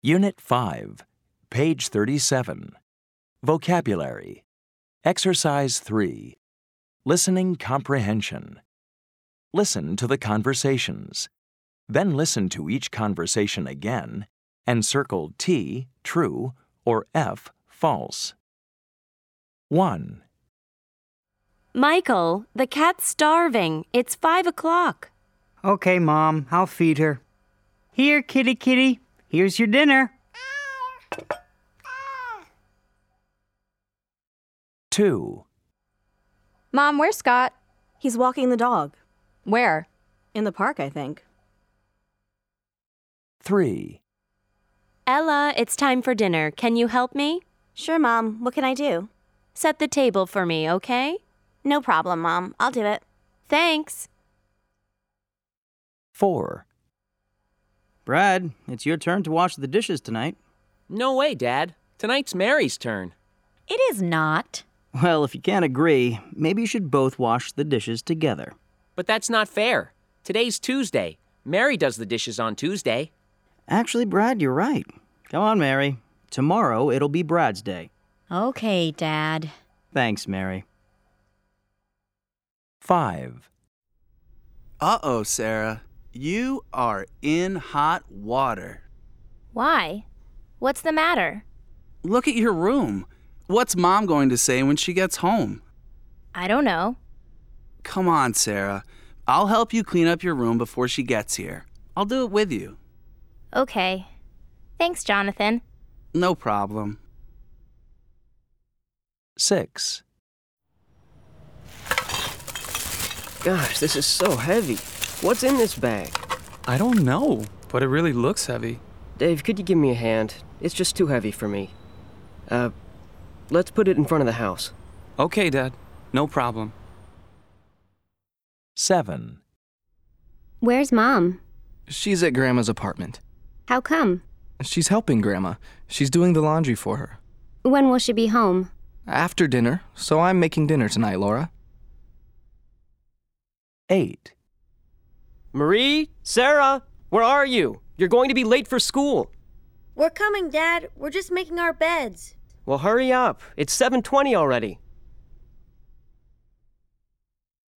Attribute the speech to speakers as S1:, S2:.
S1: Unit 5, page 37. Vocabulary. Exercise 3. Listening comprehension. Listen to the conversations. Then listen to each conversation again and circle T, true, or F, false. 1.
S2: Michael, the cat's starving. It's 5 o'clock.
S3: Okay, Mom, I'll feed her. Here, kitty kitty, here's your dinner.
S1: 2.
S4: Mom, where's Scott?
S5: He's walking the dog.
S4: Where?
S5: In the park, I think.
S1: 3.
S2: Ella, it's time for dinner. Can you help me?
S5: Sure, Mom. What can I do?
S2: Set the table for me, okay?
S5: No problem, Mom. I'll do it.
S2: Thanks.
S1: 4.
S6: Brad, it's your turn to wash the dishes tonight.
S7: No way, Dad. Tonight's Mary's turn.
S8: It is not.
S6: Well, if you can't agree, maybe you should both wash the dishes together.
S7: But that's not fair. Today's Tuesday. Mary does the dishes on Tuesday.
S6: Actually, Brad, you're right. Come on, Mary. Tomorrow it'll be Brad's day.
S8: Okay, Dad.
S6: Thanks, Mary.
S1: 5.
S9: Uh-oh, Sarah. You are in hot water.
S10: Why? What's the matter?
S9: Look at your room. What's Mom going to say when she gets home?
S10: I don't know.
S9: Come on, Sarah. I'll help you clean up your room before she gets here. I'll do it with you.
S10: Okay. Thanks, Jonathan.
S9: No problem.
S1: 6.
S11: Gosh, this is so heavy. What's in this bag?
S12: I don't know, but it really looks heavy.
S11: Dave, could you give me a hand? It's just too heavy for me. Let's put it in front of the house.
S12: Okay, Dad. No problem.
S1: 7.
S13: Where's Mom?
S12: She's at Grandma's apartment.
S13: How come?
S12: She's helping Grandma. She's doing the laundry for her.
S13: When will she be home?
S12: After dinner, so I'm making dinner tonight, Laura.
S1: 8.
S11: Marie? Sarah? Where are you? You're going to be late for school.
S5: We're coming, Dad. We're just making our beds.
S11: Well, hurry up. It's 7:20 already.